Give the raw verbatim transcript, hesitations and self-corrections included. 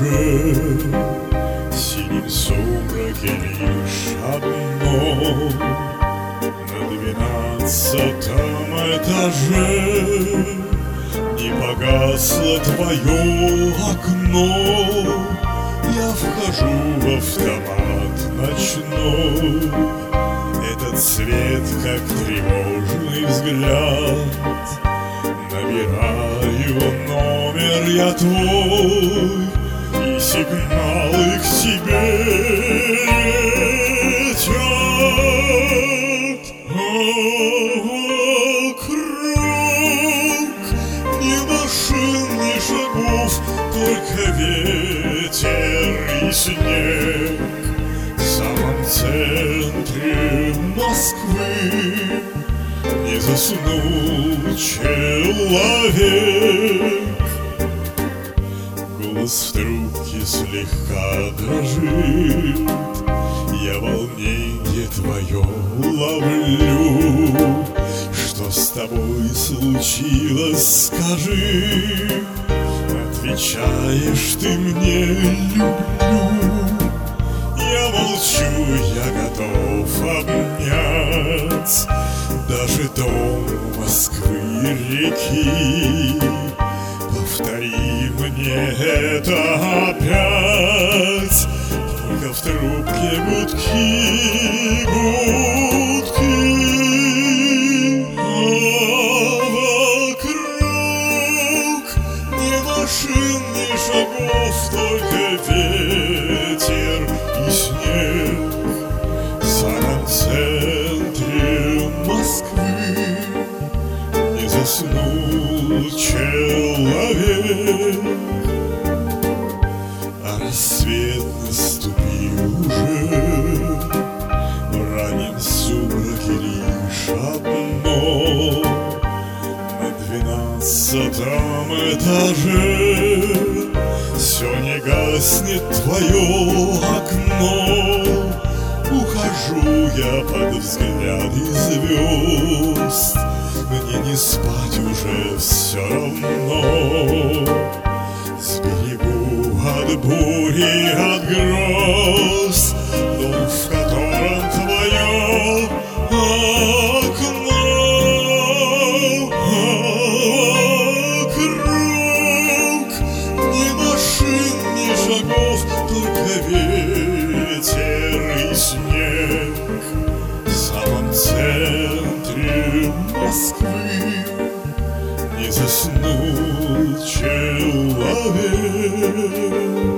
этаже, в синем сумраке лишь одно. На двенадцатом этаже не погасло твое окно. Я вхожу в автомат ночной. Этот свет, как тревожный взгляд. Набираю номер я твой, и сигналы к тебе летят. А вокруг ни машин, ни шагов, только ветер и снег. В самом центре Москвы не заснул человек. Голос в трубке слегка дрожит. Я волнение твое ловлю. Что с тобой случилось, скажи. Отвечаешь ты мне: люблю. Я молчу, я готов обнять даже дом Москвы реки. Повтори мне это опять. Только в трубке гудки, гудки. А вокруг ни машин, ни шагов, только ветер и снег. В самом центре Москвы не заснул человек. А рассвет наступил уже. В раннем сумраке лишь одно. На двенадцатом этаже все не гаснет твое окно. Ухожу я под взгляды звезд. Мне не спать уже все равно. Сберегу от бури, от гроз дом, в котором твое окно. Вокруг ни машин, ни шагов, только ветер и снег. В самом центре Москвы не заснул человек.